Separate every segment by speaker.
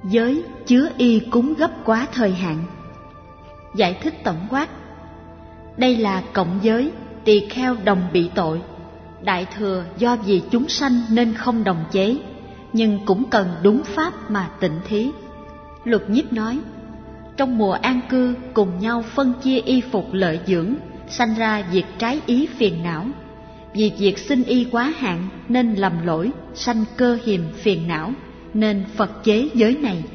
Speaker 1: Giới chứa y cúng gấp quá thời hạn. Giải thích tổng quát: đây là cộng giới, tỳ kheo đồng bị tội. Đại thừa do vì chúng sanh nên không đồng chế, nhưng cũng cần đúng pháp mà tịnh thí. Luật Nhiếp nói: trong mùa an cư cùng nhau phân chia y phục lợi dưỡng, sanh ra việc trái ý phiền não. Vì việc xin y quá hạn nên lầm lỗi, sanh cơ hiềm phiền não, nên Phật chế giới này.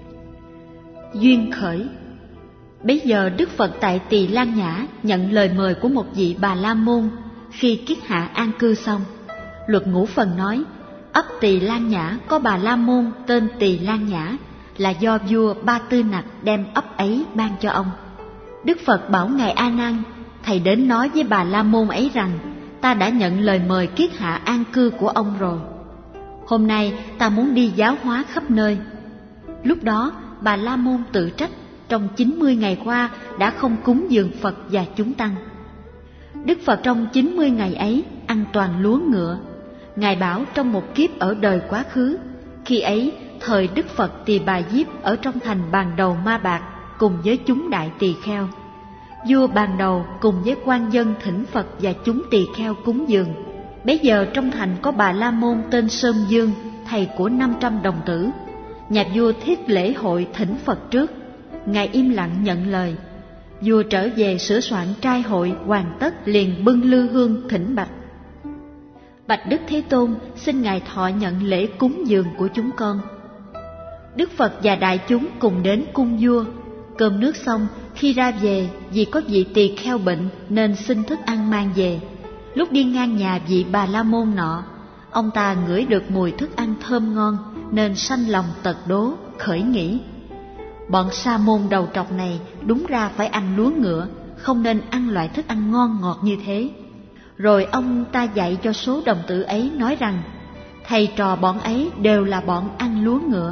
Speaker 1: Duyên khởi. Bấy giờ Đức Phật tại Tỳ Lan Nhã nhận lời mời của một vị Bà La Môn. Khi kiết hạ an cư xong, Luật Ngũ Phần nói: ấp Tỳ Lan Nhã có Bà La Môn tên Tỳ Lan Nhã, là do vua Ba Tư Nặc đem ấp ấy ban cho ông. Đức Phật bảo ngài A Nan: thầy đến nói với Bà La Môn ấy rằng ta đã nhận lời mời kiết hạ an cư của ông rồi. Hôm nay ta muốn đi giáo hóa khắp nơi. Lúc đó Bà La Môn tự trách trong 90 ngày qua đã không cúng dường Phật và chúng tăng. Đức Phật trong 90 ngày ấy ăn toàn lúa ngựa. Ngài bảo trong một kiếp ở đời quá khứ, khi ấy thời Đức Phật Tỳ Bà Diếp ở trong thành Bàn Đầu Ma Bạc cùng với chúng đại tỳ kheo. Vua Bàn Đầu cùng với quan dân thỉnh Phật và chúng tỳ kheo cúng dường. Bấy giờ trong thành có Bà La Môn tên Sơn Dương, thầy của 500 đồng tử. Nhà vua thiết lễ hội thỉnh Phật trước. Ngài im lặng nhận lời. Vua trở về sửa soạn trai hội hoàn tất, liền bưng lư hương thỉnh bạch: bạch Đức Thế Tôn, xin ngài thọ nhận lễ cúng dường của chúng con. Đức Phật và đại chúng cùng đến cung vua. Cơm nước xong, khi ra về, vì có vị tỳ kheo bệnh nên xin thức ăn mang về. Lúc đi ngang nhà vị Bà La Môn nọ, ông ta ngửi được mùi thức ăn thơm ngon nên sanh lòng tật đố, khởi nghĩ: bọn sa môn đầu trọc này đúng ra phải ăn lúa ngựa, không nên ăn loại thức ăn ngon ngọt như thế. Rồi ông ta dạy cho số đồng tử ấy nói rằng thầy trò bọn ấy đều là bọn ăn lúa ngựa.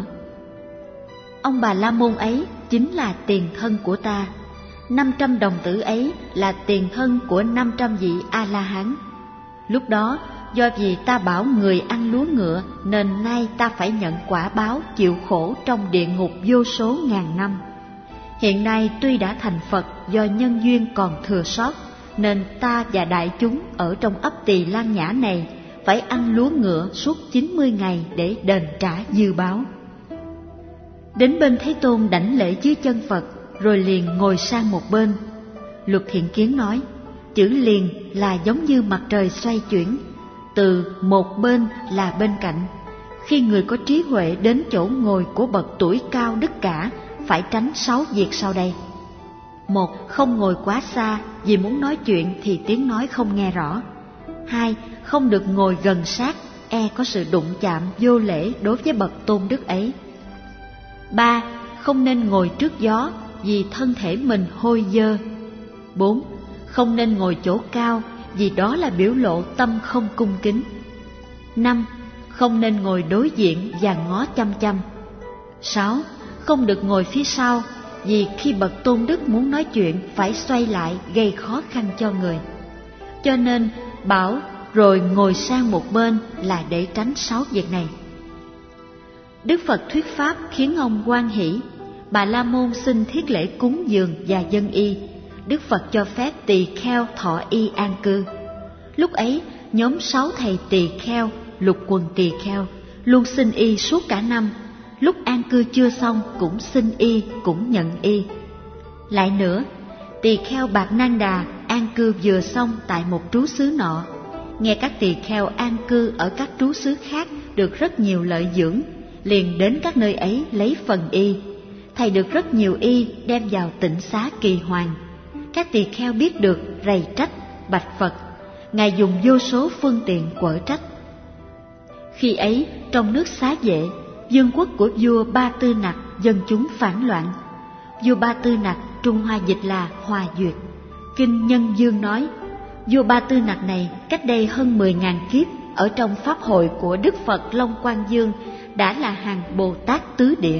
Speaker 1: Ông Bà La Môn ấy chính là tiền thân của ta. 500 đồng tử ấy là tiền thân của 500 vị A-la-hán. Lúc đó do vì ta bảo người ăn lúa ngựa nên nay ta phải nhận quả báo chịu khổ trong địa ngục vô số ngàn năm. Hiện nay tuy đã thành Phật, do nhân duyên còn thừa sót nên ta và đại chúng ở trong ấp Tỳ Lan Nhã này phải ăn lúa ngựa suốt 90 ngày để đền trả dư báo. Đến bên Thế Tôn đảnh lễ dưới chân Phật, rồi liền ngồi sang một bên. Luật Thiện Kiến nói: chữ liền là giống như mặt trời xoay chuyển, từ một bên là bên cạnh. Khi người có trí huệ đến chỗ ngồi của bậc tuổi cao đức cả, phải tránh 6 việc sau đây. 1. Không ngồi quá xa, vì muốn nói chuyện thì tiếng nói không nghe rõ. 2. Không được ngồi gần sát, e có sự đụng chạm vô lễ đối với bậc tôn đức ấy. 3. Không nên ngồi trước gió, vì thân thể mình hôi dơ. 4. Không nên ngồi chỗ cao, vì đó là biểu lộ tâm không cung kính. 5. Không nên ngồi đối diện và ngó chăm chăm. 6. Không được ngồi phía sau, vì khi bậc tôn đức muốn nói chuyện phải xoay lại gây khó khăn cho người. Cho nên bảo rồi ngồi sang một bên là để tránh 6 việc này. Đức Phật thuyết pháp khiến ông hoan hỷ. Bà La Môn xin thiết lễ cúng dường và dâng y. Đức Phật cho phép tỳ kheo thọ y an cư. Lúc ấy nhóm 6 thầy tỳ kheo, lục quần tỳ kheo luôn xin y suốt cả năm. Lúc an cư chưa xong cũng xin y, cũng nhận y. Lại nữa, tỳ kheo Bạc Nan Đà an cư vừa xong tại một trú xứ nọ. Nghe các tỳ kheo an cư ở các trú xứ khác được rất nhiều lợi dưỡng, liền đến các nơi ấy lấy phần y. Thầy được rất nhiều y đem vào tịnh xá Kỳ Hoàng. Các tỳ kheo biết được rầy trách, bạch Phật. Ngài dùng vô số phương tiện quở trách. Khi ấy trong nước Xá Vệ, vương quốc của vua Ba Tư Nặc, dân chúng phản loạn. Vua Ba Tư Nặc Trung Hoa dịch là Hòa Duyệt. Kinh Nhân Dương nói, vua Ba Tư Nặc này cách đây hơn 10.000 kiếp ở trong pháp hội của Đức Phật Long Quang Dương đã là hàng Bồ Tát tứ địa.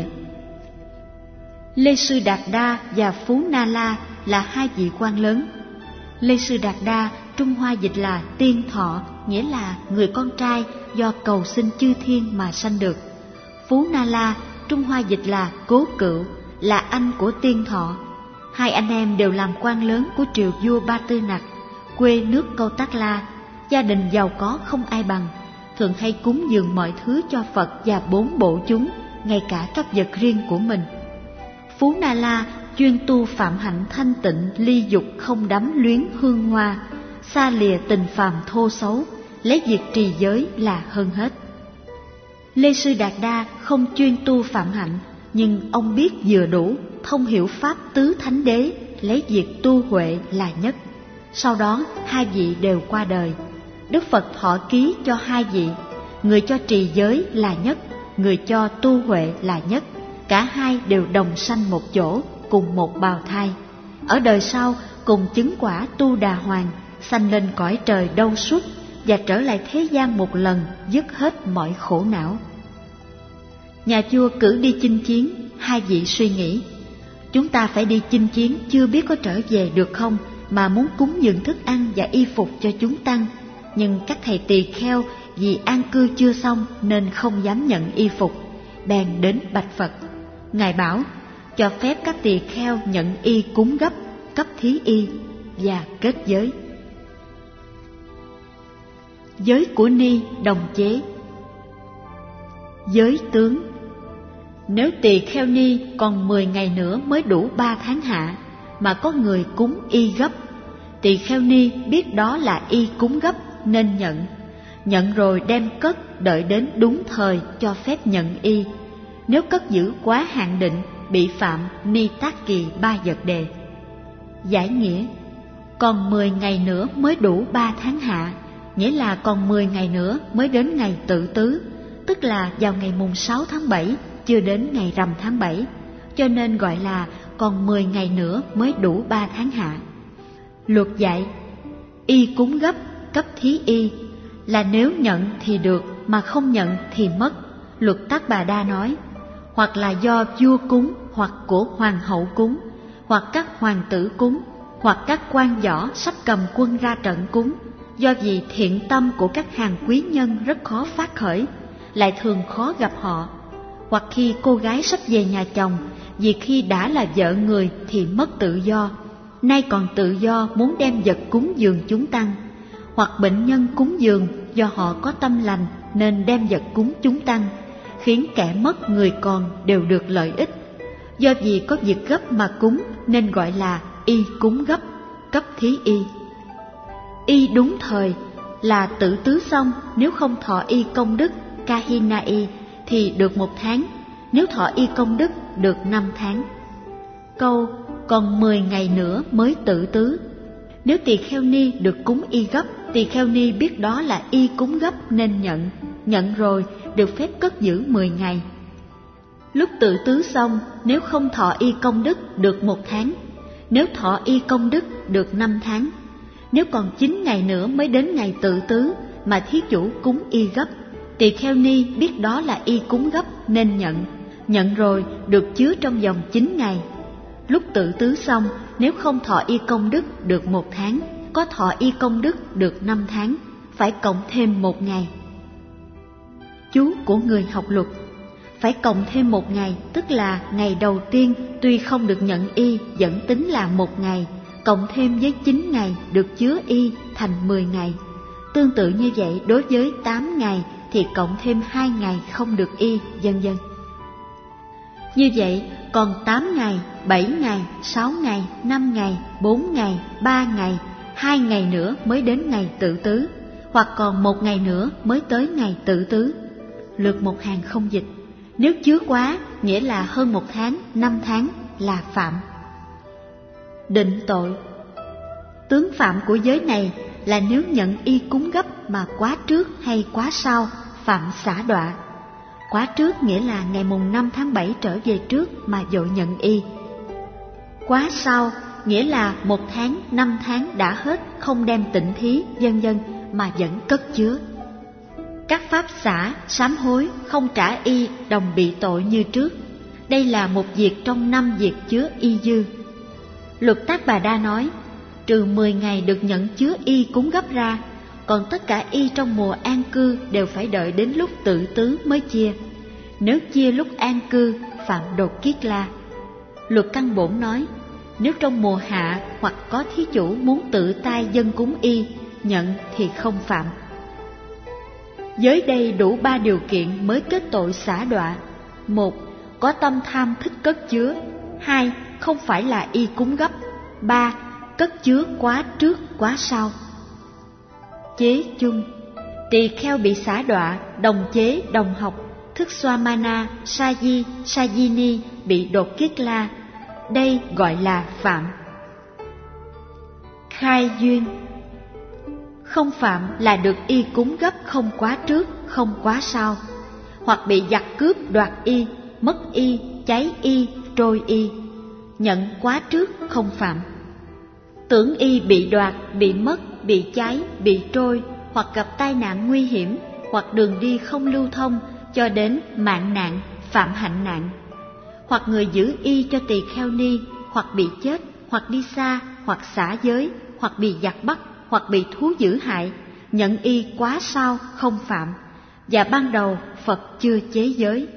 Speaker 1: Lê Sư Đạt Đa và Phú Na La là hai vị quan lớn. Lê Sư Đạt Đa Trung Hoa dịch là tiên thọ, nghĩa là người con trai do cầu xin chư thiên mà sanh được. Phú Na La Trung Hoa dịch là Cố Cựu, là anh của Tiên Thọ. Hai anh em đều làm quan lớn của triều vua Ba Tư Nặc, quê nước Câu Tác La, gia đình giàu có không ai bằng, thường hay cúng dường mọi thứ cho Phật và 4 bộ chúng, ngay cả các vật riêng của mình. Phú Na La chuyên tu phạm hạnh thanh tịnh, ly dục không đắm luyến hương hoa, xa lìa tình phàm thô xấu, lấy việc trì giới là hơn hết. Lê Sư Đạt Đa không chuyên tu phạm hạnh, nhưng ông biết vừa đủ, thông hiểu pháp tứ thánh đế, lấy việc tu huệ là nhất. Sau đó hai vị đều qua đời. Đức Phật thọ ký cho hai vị, người cho trì giới là nhất, người cho tu huệ là nhất. Cả hai đều đồng sanh một chỗ, cùng một bào thai. Ở đời sau cùng chứng quả Tu Đà Hoàng, sanh lên cõi trời Đâu Xuất và trở lại thế gian một lần, dứt hết mọi khổ não. Nhà vua cử đi chinh chiến, hai vị suy nghĩ: chúng ta phải đi chinh chiến, chưa biết có trở về được không, mà muốn cúng dường thức ăn và y phục cho chúng tăng. Nhưng các thầy tỳ kheo vì an cư chưa xong nên không dám nhận y phục, bèn đến bạch Phật. Ngài bảo cho phép các tỳ kheo nhận y cúng gấp, cấp thí y và kết giới. Giới của Ni đồng chế. Giới tướng: nếu tỳ kheo Ni còn 10 ngày nữa mới đủ 3 tháng hạ, mà có người cúng y gấp, tỳ kheo Ni biết đó là y cúng gấp nên nhận rồi đem cất, đợi đến đúng thời cho phép nhận y. Nếu cất giữ quá hạn định, bị phạm ni tác kỳ 3 vật đề. Giải nghĩa: còn 10 ngày nữa mới đủ 3 tháng hạ, nghĩa là còn 10 ngày nữa mới đến ngày Tự Tứ, tức là vào ngày mùng 6 tháng 7, chưa đến ngày rằm tháng 7, cho nên gọi là còn 10 ngày nữa mới đủ 3 tháng hạ. Luật dạy: y cúng gấp, cấp thí y, là nếu nhận thì được, mà không nhận thì mất. Luật Tác Bà Đa nói: hoặc là do vua cúng, hoặc của hoàng hậu cúng, hoặc các hoàng tử cúng, hoặc các quan võ sắp cầm quân ra trận cúng, do vì thiện tâm của các hàng quý nhân rất khó phát khởi, lại thường khó gặp họ. Hoặc khi cô gái sắp về nhà chồng, vì khi đã là vợ người thì mất tự do, nay còn tự do muốn đem vật cúng dường chúng tăng. Hoặc bệnh nhân cúng dường do họ có tâm lành nên đem vật cúng chúng tăng, khiến kẻ mất người còn đều được lợi ích. Do vì có việc gấp mà cúng nên gọi là y cúng gấp, cấp thí y. Y đúng thời là Tự Tứ xong, nếu không thọ y công đức Kahina y thì được 1 tháng, nếu thọ y công đức được 5 tháng. Câu còn 10 ngày nữa mới Tự Tứ: nếu tỳ kheo ni được cúng y gấp, tỳ kheo ni biết đó là y cúng gấp nên nhận rồi được phép cất giữ 10 ngày. Lúc Tự Tứ xong, nếu không thọ y công đức được 1 tháng, nếu thọ y công đức được 5 tháng. Nếu còn 9 ngày nữa mới đến ngày Tự Tứ mà thí chủ cúng y gấp, tỳ kheo ni biết đó là y cúng gấp nên nhận rồi được chứa trong vòng 9 ngày. Lúc Tự Tứ xong, nếu không thọ y công đức được 1 tháng, có thọ y công đức được 5 tháng, phải cộng thêm 1 ngày. Chú của người học luật: phải cộng thêm 1 ngày, tức là ngày đầu tiên tuy không được nhận y vẫn tính là 1 ngày, cộng thêm với 9 ngày được chứa y thành 10 ngày. Tương tự như vậy, đối với 8 ngày thì cộng thêm 2 ngày không được y, vân vân. Như vậy, còn 8 ngày, 7 ngày, 6 ngày, 5 ngày, 4 ngày, 3 ngày, 2 ngày nữa mới đến ngày Tự Tứ, hoặc còn 1 ngày nữa mới tới ngày Tự Tứ. Lược một hàng không dịch. Nếu chứa quá, nghĩa là hơn 1 tháng, 5 tháng là phạm. Định tội. Tướng phạm của giới này là nếu nhận y cúng gấp mà quá trước hay quá sau, phạm xả đọa. Quá trước nghĩa là ngày mùng 5 tháng 7 trở về trước mà vội nhận y. Quá sau nghĩa là 1 tháng, 5 tháng đã hết không đem tịnh thí, vân vân mà vẫn cất chứa. Các pháp xả, sám hối, không trả y đồng bị tội như trước. Đây là một việc trong 5 việc chứa y dư. Luật Tác Bà Đa nói, trừ 10 ngày được nhận chứa y cúng gấp ra, còn tất cả y trong mùa an cư đều phải đợi đến lúc Tự Tứ mới chia. Nếu chia lúc an cư, phạm đột kiết la. Luật căn bổn nói, nếu trong mùa hạ hoặc có thí chủ muốn tự tay dâng cúng y, nhận thì không phạm. Giới đây đủ 3 điều kiện mới kết tội xả đọa. 1. Có tâm tham thích cất chứa. 2. Không phải là y cúng gấp. 3. Cất chứa quá trước quá sau. Chế chung. Tỳ kheo bị xả đọa, đồng chế đồng học, thức Swamana, Saji, Sajini bị đột kiết la. Đây gọi là phạm. Khai duyên. Không phạm là được y cúng gấp không quá trước, không quá sau, hoặc bị giặc cướp đoạt y, mất y, cháy y, trôi y. Nhận quá trước không phạm. Tưởng y bị đoạt, bị mất, bị cháy, bị trôi, hoặc gặp tai nạn nguy hiểm, hoặc đường đi không lưu thông cho đến mạng nạn, phạm hạnh nạn, hoặc người giữ y cho tỳ kheo ni, hoặc bị chết, hoặc đi xa, hoặc xả giới, hoặc bị giặc bắt, hoặc bị thú dữ hại, nhận y quá sau không phạm, và ban đầu Phật chưa chế giới.